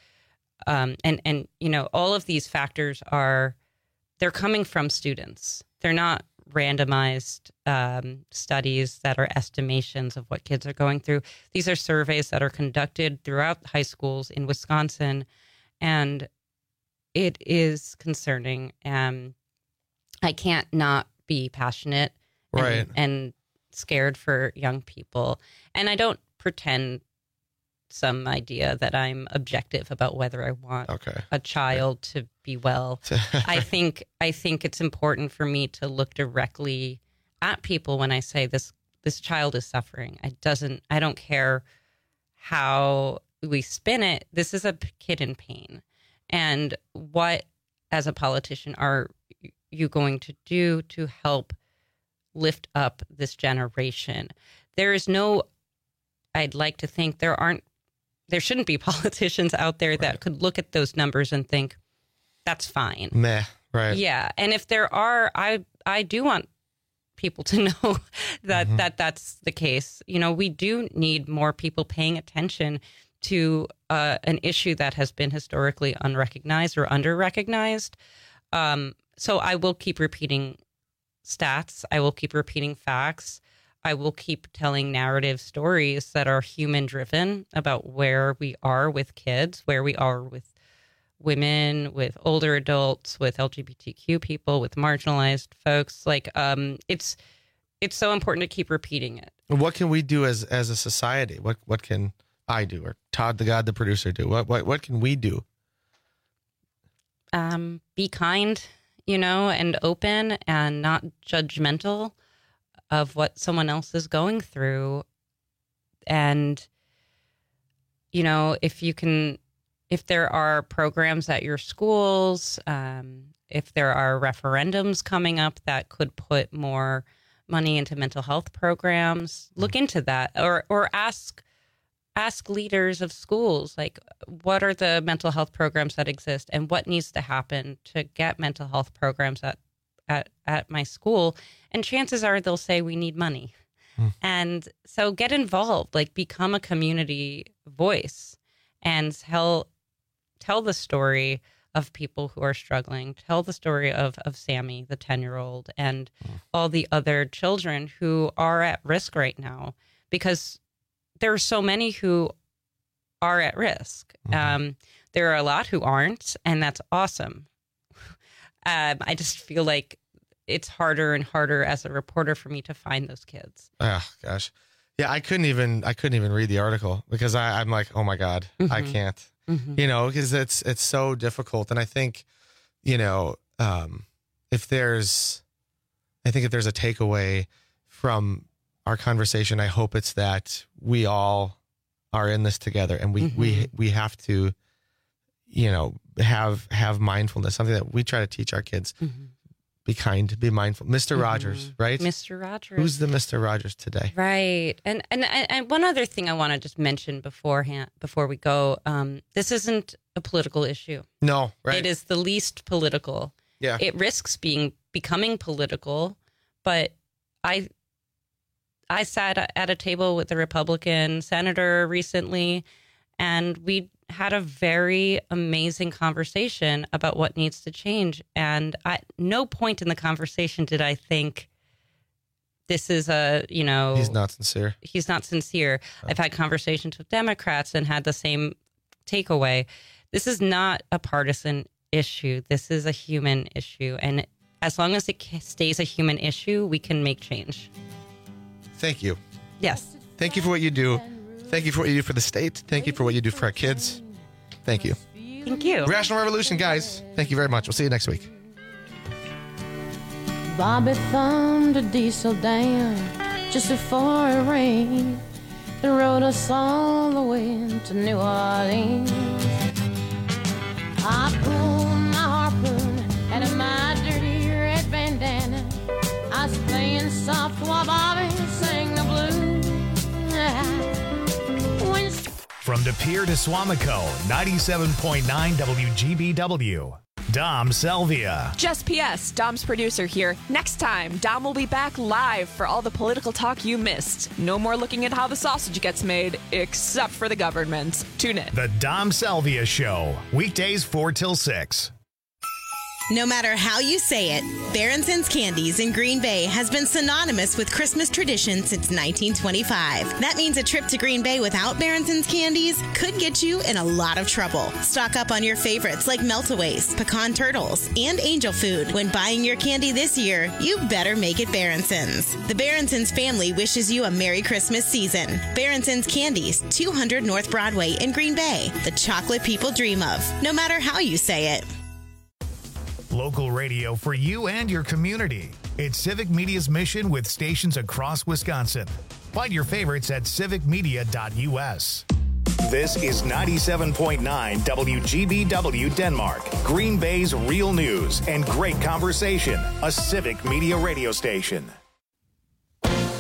all of these factors they're coming from students. They're not randomized studies that are estimations of what kids are going through. These are surveys that are conducted throughout high schools in Wisconsin, and it is concerning. I can't not be passionate and scared for young people. And I don't pretend some idea that I'm objective about whether I want a child to be well. I think it's important for me to look directly at people when I say this child is suffering. I don't care how we spin it. This is a kid in pain. And what, as a politician, are you going to do to help lift up this generation? There is no, I'd like to think there shouldn't be politicians out there that could look at those numbers and think, that's fine. Meh, right. Yeah. And if there are, I do want people to know that that's the case. You know, we do need more people paying attention to an issue that has been historically unrecognized or under-recognized. So I will keep repeating stats. I will keep repeating facts. I will keep telling narrative stories that are human-driven about where we are with kids, where we are with women, with older adults, with LGBTQ people, with marginalized folks. Like, it's so important to keep repeating it. What can we do as a society? What can I do, or Todd, the producer, do? What can we do? Be kind, and open and not judgmental of what someone else is going through. And, if there are programs at your schools, if there are referendums coming up that could put more money into mental health programs, look into that, or ask leaders of schools, like, what are the mental health programs that exist and what needs to happen to get mental health programs at my school? And chances are they'll say we need money. And so get involved, like, become a community voice and tell the story of people who are struggling. Tell the story of Sammy, the 10-year-old, and all the other children who are at risk right now, because there are so many who are at risk. There are a lot who aren't, and that's awesome. I just feel like it's harder and harder as a reporter for me to find those kids. Oh gosh. Yeah, I couldn't even read the article because I'm like, oh my God, I can't. Because it's so difficult. And I think, if there's a takeaway from our conversation, I hope it's that we all are in this together, and we have to, have mindfulness, something that we try to teach our kids. Be kind, be mindful. Mr. Rogers, right? Mr. Rogers. Who's the Mr. Rogers today? Right. And one other thing I want to just mention before we go, this isn't a political issue. No, right. It is the least political. Yeah. It risks becoming political, but I sat at a table with a Republican senator recently, and we had a very amazing conversation about what needs to change. And at no point in the conversation did I think this is he's not sincere. He's not sincere. I've had conversations with Democrats and had the same takeaway. This is not a partisan issue. This is a human issue. And as long as it stays a human issue, we can make change. Thank you. Yes. Thank you for what you do. Thank you for what you do for the state. Thank you for what you do for our kids. Thank you. Thank you. Rational Revolution, guys. Thank you very much. We'll see you next week. Bobby thumbed a diesel down just before it rained. It rode us all the way to New Orleans. I pulled my harpoon out of my dirty red bandana. I was playing soft while Bobby sang the blues. From De Pere to Swamico, 97.9 WGBW. Dom Selvia. Just PS, Dom's producer here. Next time, Dom will be back live for all the political talk you missed. No more looking at how the sausage gets made, except for the government. Tune in. The Dom Selvia Show, weekdays 4 till 6. No matter how you say it, Baronson's Candies in Green Bay has been synonymous with Christmas tradition since 1925. That means a trip to Green Bay without Baronson's Candies could get you in a lot of trouble. Stock up on your favorites like Meltaways, Pecan Turtles, and Angel Food. When buying your candy this year, you better make it Baronson's. The Baronson's family wishes you a Merry Christmas season. Baronson's Candies, 200 North Broadway in Green Bay. The chocolate people dream of, no matter how you say it. Local radio for you and your community. It's Civic Media's mission with stations across Wisconsin. Find your favorites at civicmedia.us. This is 97.9 WGBW Denmark, Green Bay's real news and great conversation, a Civic Media radio station.